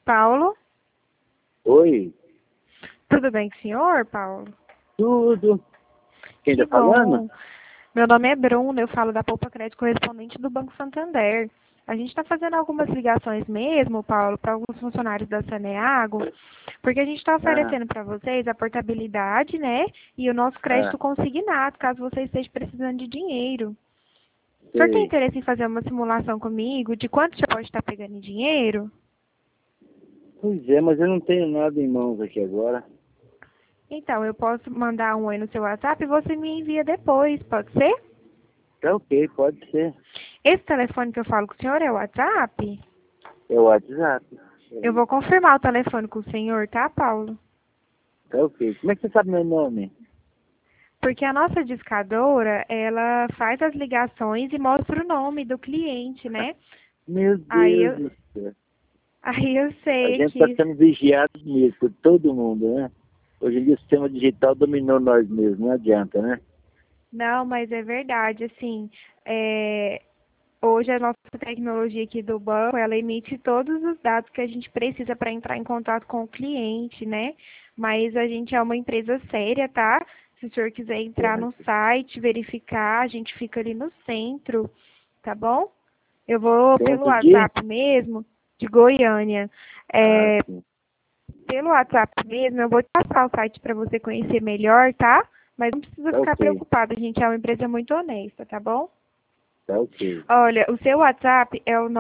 Paulo? Oi, Tudo bem com o senhor, Paulo? tudo. Quem Que tá falando? bom. Meu nome é Bruna, eu falo da Poupa Crédito correspondente do Banco Santander. A gente está fazendo algumas ligações mesmo, Paulo, para alguns funcionários da Saneago, porque a gente está Ah, oferecendo para vocês a portabilidade, né? E o nosso ah, crédito consignado, caso você esteja precisando de dinheiro. O senhor tem sei. interesse em fazer uma simulação comigo de quanto o senhor pode estar pegando em dinheiro? Pois é, mas eu não tenho nada em mãos aqui agora. Então, eu posso mandar um oi no seu WhatsApp e você me envia depois, pode ser? Tá ok, pode ser. Esse telefone que eu falo com o senhor é o WhatsApp? É o WhatsApp. Eu vou confirmar o telefone com o senhor, tá, Paulo? Tá ok. Como é que você sabe meu nome? Porque a nossa discadora, ela faz as ligações e mostra o nome do cliente, né? Meu Aí Deus eu, do céu. aí eu A sei gente está que... sendo vigiado mesmo por todo mundo, né? Hoje em dia o sistema digital dominou nós mesmos, não adianta, né? Não, mas é verdade, assim, hoje a nossa tecnologia aqui do banco, ela emite todos os dados que a gente precisa para entrar em contato com o cliente, né? Mas a gente é uma empresa séria, tá? Se o senhor quiser entrar no Certo. site, verificar, a gente fica ali no centro, tá bom? Eu vou pelo Centro de? WhatsApp mesmo, de Goiânia. Ah, É, sim. pelo WhatsApp mesmo, eu vou te passar o site para você conhecer melhor, tá? Mas não precisa Tá ficar ok. preocupado, a gente é uma empresa muito honesta, tá bom? Tá ok. Olha, o seu WhatsApp é o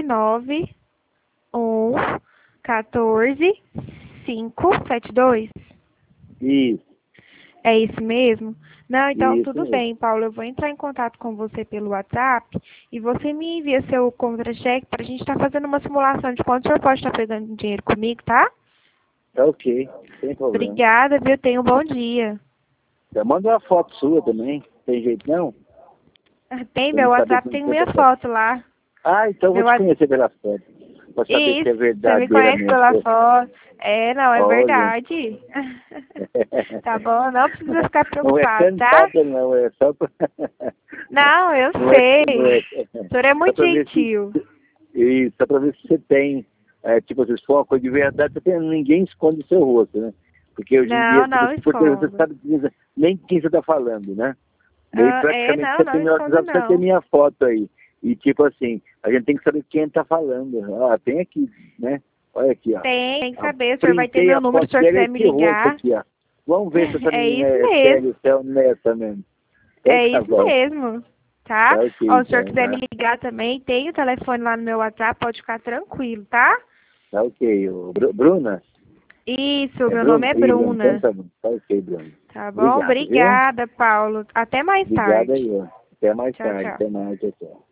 99114 572. Isso, É isso mesmo? Não, então isso tudo mesmo. bem, Paulo. Eu vou entrar em contato com você pelo WhatsApp e você me envia seu contra-cheque para a gente estar fazendo uma simulação de quanto o senhor pode estar pegando dinheiro comigo, tá? Tá ok, sem problema. Obrigada, viu? Tenha um bom dia. Já manda uma foto sua também. Tem jeito não? Tem, Pra meu me saber WhatsApp com tem quem tá minha falando. foto lá. Ah, então eu vou Meu te WhatsApp... conhecer pela foto. Pra saber se Isso, é você me verdadeira conhece mesmo. pela foto. É, não, é Olha. verdade. Tá bom? Não precisa ficar Não é preocupado, tá? cantada, não. É só pra... Não, eu Não é... Não sei. é... O senhor é Só muito pra ver se... gentil. Isso, só pra ver se você tem... tipo, se for uma coisa de verdade, você tem... ninguém esconde o seu rosto, né? Porque hoje em dia, Não, tipo, não você escondo. sabe nem quem você tá falando, né? Daí praticamente Não, você não tem meu escondo WhatsApp, você tem não. minha foto aí. E tipo assim, a gente tem que saber quem tá falando. Ah, tem aqui, né? Olha aqui, ó. Tem que Eu saber, o senhor vai ter printei meu a número foto se o senhor dele, quiser me esse rosto ligar. aqui, ó. Vamos ver se essa É menina isso é mesmo. séria, se é honesta mesmo. Então É tá isso bom. mesmo. Tá? Tá ok, Ó, se o senhor então, quiser me né? ligar também, tem o telefone lá no meu WhatsApp, pode ficar tranquilo, tá? Tá ok. Bruna? Isso, É meu nome Bruna? é Ih, Bruna, então Bruna. tá bom. Tá ok, Bruna. Tá bom? Obrigado, viu? Obrigada, Paulo. Até mais Obrigado tarde. aí, ó. Até mais Tchau, tarde. tchau. Até mais, tchau.